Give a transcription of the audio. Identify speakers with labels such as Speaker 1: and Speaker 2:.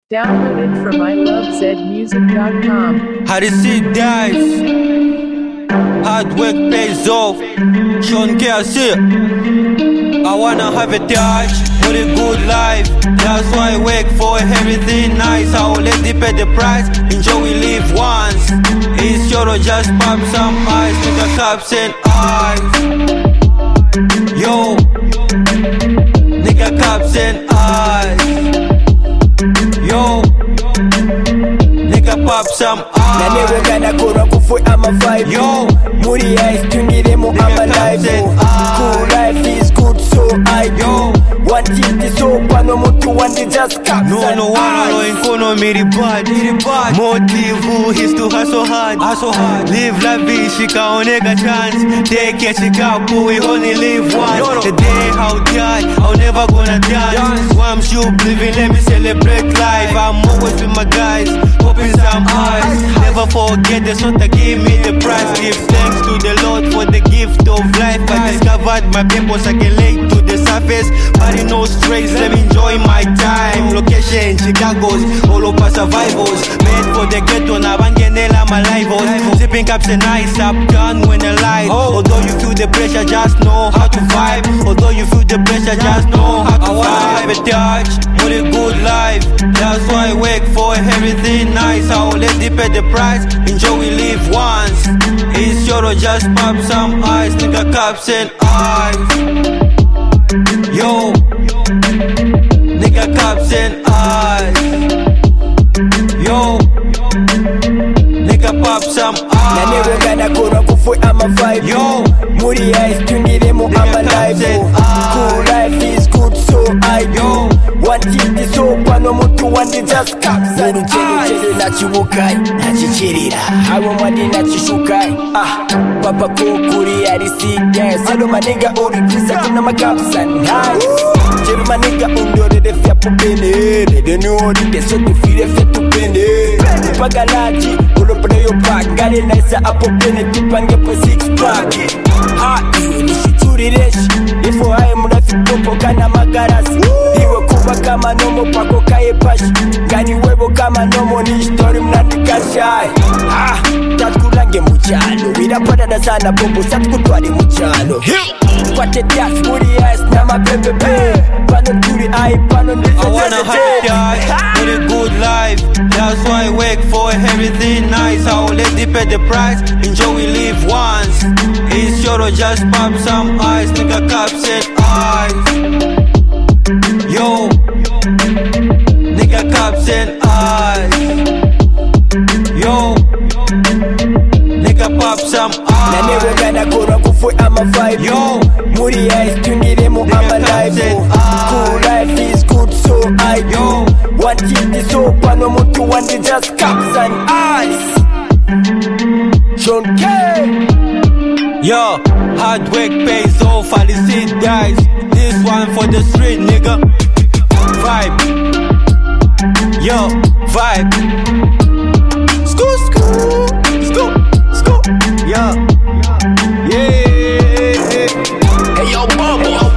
Speaker 1: Downloaded from ilovezmusic.com.
Speaker 2: How to see dice. Hard work pays off. Sean Cassie. I wanna have a touch for a good life. That's why I work for everything nice. I will let it pay the price. Enjoy we live once. It's sure to just pop some ice to the cups and eyes. Yo, nigga cups and eyes. Yo, nigga pop some eyes.
Speaker 3: Nanewe gana kura kufu ama vibe.
Speaker 2: Yo,
Speaker 3: Muri eyes tuniremo ama live. Cool life is good so I do. One thing is so pano mutu one day just cups
Speaker 2: no
Speaker 3: and
Speaker 2: one no
Speaker 3: eyes.
Speaker 2: economy the bad. Motive is to hustle hard. Live la vie, shikaonega chance. Take a chikapu, we only live once. The day I'll die, I'll never gonna dance. Once you living, let me celebrate life. I'm always with my guys, open some eyes. Never forget the sort that gave me the prize. Give thanks to the Lord for the gift of life. I discovered my purpose, I can lay to the surface. Body no strays, let me enjoy my time. Location, Chicago's, all over survivals. Made for the ghetto, now Bangenela, my life. Sipping cups and ice, up done when the light. Although you feel the pressure, just know how to vibe. Although you feel the pressure, just know how to vibe. I have a touch for a good life. That's why I work for everything nice. I will let it pay the price. Enjoy we live once. It's sure to just pop some ice. Nigga cups and eyes. Yo, nigga cups and eyes. Yo, nigga pop some
Speaker 3: Nanewe
Speaker 2: eyes.
Speaker 3: gana kura kufu ama vibe.
Speaker 2: Yo,
Speaker 3: Muri eyes tuniremo ama live. Cool life is good so I do. One thing is so pano mutu one day just cups and eyes. Nachibukai, nachichirira. Hawa mwadi nachishukai. Papa kukuri arisi yes. Alo maniga uri krisa kuna makaps and eyes. Jeru maniga undore de fya pupene. Rede nuori de so tu fire fya tupene. Pagalaji, ulo preyo pack. Gari naisa apopene tupange po six pack. Iwe nishituri reshi. Ifo hae munafi popo kana magarasi. Iwe kuba kama nomo pako kaye pashi. Gani webo kama nomo ni story mnandikashai. Tatkulange muchalo. Wirapada sana bombo satkutwari muchalo. Kwate das muri ass na mabebebe. Pano turi ai pano
Speaker 2: I wanna have a touch for a good life. That's why I work for everything nice. I will let it pay the price. Enjoy we live once. It's sure to just pop some ice. Nigga cups and eyes. Yo, nigga cups and eyes. Yo, nigga pop some
Speaker 3: Nanewe
Speaker 2: eyes.
Speaker 3: gana kura kufu ama vibe.
Speaker 2: Yo,
Speaker 3: Muri eyes tuniremo ama live. Cool life is good so I do. One thing is so pano mutu one day just cups and eyes. Sean K.
Speaker 2: yo, hard work pays off. I see guys. This one for the street, nigga. Vibe. Yo, vibe. Scoot, scoot, scoot, scoot. Yeah. Yeah.
Speaker 3: Hey yo, Bubba.